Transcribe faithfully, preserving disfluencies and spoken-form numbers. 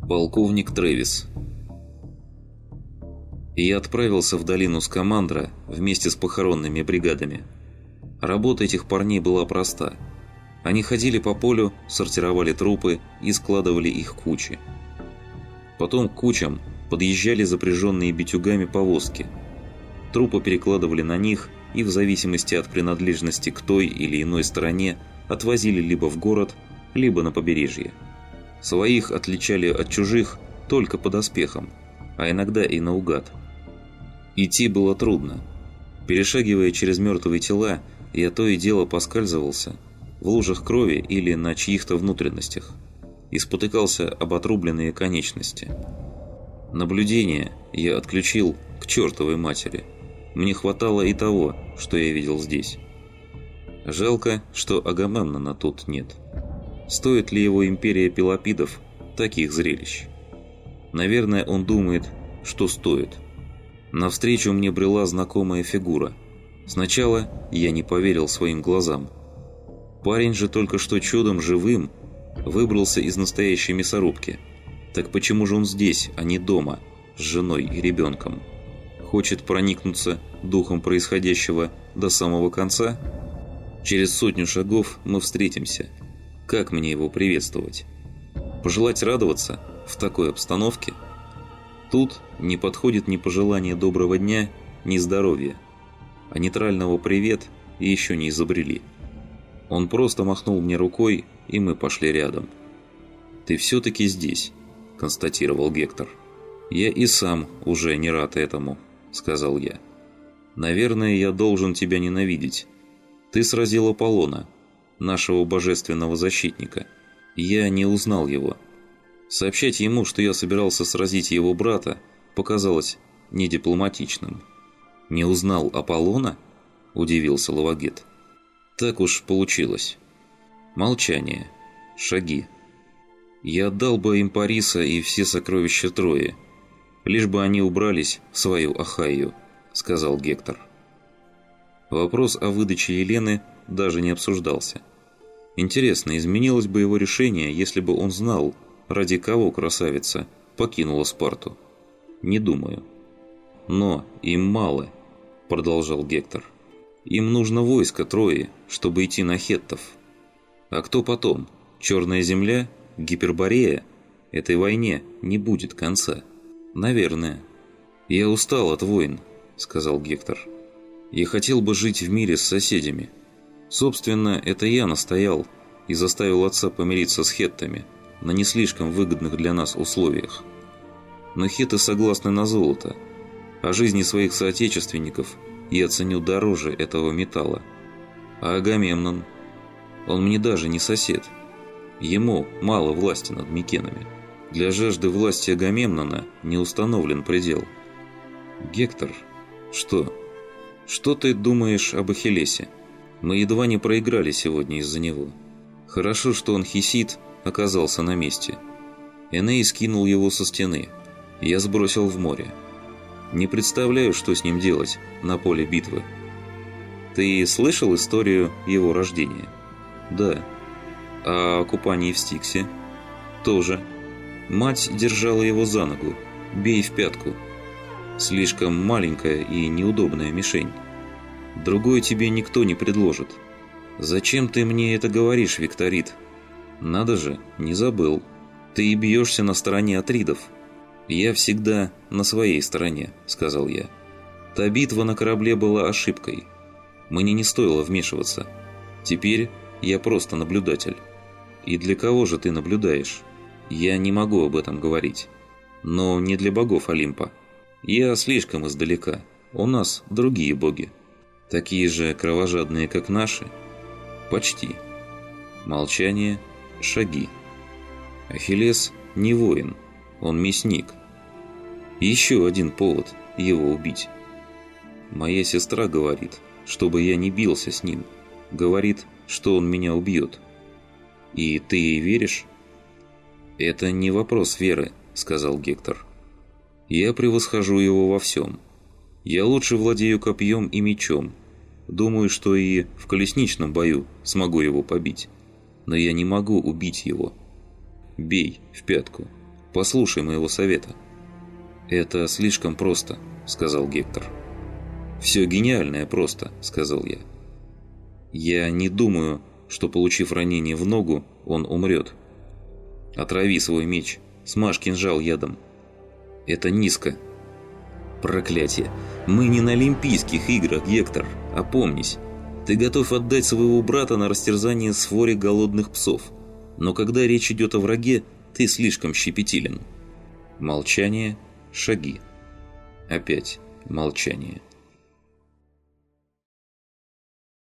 Полковник Трэвис. Я отправился в долину Скамандра вместе с похоронными бригадами. Работа этих парней была проста. Они ходили по полю, сортировали трупы и складывали их в кучи. Потом к кучам подъезжали запряженные битюгами повозки. Трупы перекладывали на них и в зависимости от принадлежности к той или иной стороне отвозили либо в город, либо на побережье. Своих отличали от чужих только по доспехам, а иногда и наугад. Идти было трудно. Перешагивая через мертвые тела, я то и дело поскальзывался в лужах крови или на чьих-то внутренностях и спотыкался об отрубленные конечности. Наблюдение я отключил к чертовой матери. Мне хватало и того, что я видел здесь. Жалко, что Агамемнона тут нет. Стоит ли его империя Пелопидов таких зрелищ? Наверное, он думает, что стоит. Навстречу мне брела знакомая фигура. Сначала я не поверил своим глазам. Парень же только что чудом живым выбрался из настоящей мясорубки. Так почему же он здесь, а не дома, с женой и ребенком? Хочет проникнуться духом происходящего до самого конца? Через сотню шагов мы встретимся. Как мне его приветствовать? Пожелать радоваться в такой обстановке? Тут не подходит ни пожелание доброго дня, ни здоровья. А нейтрального «привет» еще не изобрели. Он просто махнул мне рукой, и мы пошли рядом. «Ты все-таки здесь», – констатировал Гектор. «Я и сам уже не рад этому», – сказал я. «Наверное, я должен тебя ненавидеть. Ты сразил Аполлона, нашего божественного защитника. Я не узнал его. Сообщать ему, что я собирался сразить его брата, показалось недипломатичным». «Не узнал Аполлона?» – удивился Лавагет. «Так уж получилось». Молчание. Шаги. «Я отдал бы им Париса и все сокровища Трои, лишь бы они убрались в свою Ахайю», – сказал Гектор. Вопрос о выдаче Елены даже не обсуждался. Интересно, изменилось бы его решение, если бы он знал, ради кого красавица покинула Спарту? Не думаю. «Но им мало», – продолжал Гектор. «Им нужно войско Трои, чтобы идти на хеттов. А кто потом? Черная земля? Гиперборея? Этой войне не будет конца. Наверное». «Я устал от войн», – сказал Гектор. «Я хотел бы жить в мире с соседями. Собственно, это я настоял и заставил отца помириться с хеттами на не слишком выгодных для нас условиях. Но хетты согласны на золото, а жизни своих соотечественников я ценю дороже этого металла. А Агамемнон? Он мне даже не сосед. Ему мало власти над Микенами. Для жажды власти Агамемнона не установлен предел». «Гектор, что? Что ты думаешь об Ахиллесе? Мы едва не проиграли сегодня из-за него. Хорошо, что он хисит оказался на месте. Эней скинул его со стены. Я сбросил в море. Не представляю, что с ним делать на поле битвы». «Ты слышал историю его рождения?» «Да». «А о купании в Стиксе?» «Тоже. Мать держала его за ногу. Бей в пятку. Слишком маленькая и неудобная мишень. Другой тебе никто не предложит. Зачем ты мне это говоришь, Викторит? Надо же, не забыл. Ты и бьешься на стороне атридов». «Я всегда на своей стороне», — сказал я. «Та битва на корабле была ошибкой. Мне не стоило вмешиваться. Теперь я просто наблюдатель». «И для кого же ты наблюдаешь?» «Я не могу об этом говорить. Но не для богов Олимпа. Я слишком издалека. У нас другие боги. Такие же кровожадные, как наши?» «Почти». Молчание, шаги. «Ахиллес не воин, он мясник. Еще один повод его убить. Моя сестра говорит, чтобы я не бился с ним. Говорит, что он меня убьет. И ты ей веришь?» «Это не вопрос веры», — сказал Гектор. «Я превосхожу его во всем. Я лучше владею копьем и мечом. Думаю, что и в колесничном бою смогу его побить. Но я не могу убить его. Бей в пятку. Послушай моего совета». «Это слишком просто», – сказал Гектор. «Все гениальное просто», – сказал я. «Я не думаю, что, получив ранение в ногу, он умрет. Отрави свой меч, смажь кинжал ядом. Это низко». «Проклятие! Мы не на Олимпийских играх, Гектор, опомнись. Ты готов отдать своего брата на растерзание своре голодных псов. Но когда речь идет о враге, ты слишком щепетилен». Молчание, шаги. Опять молчание.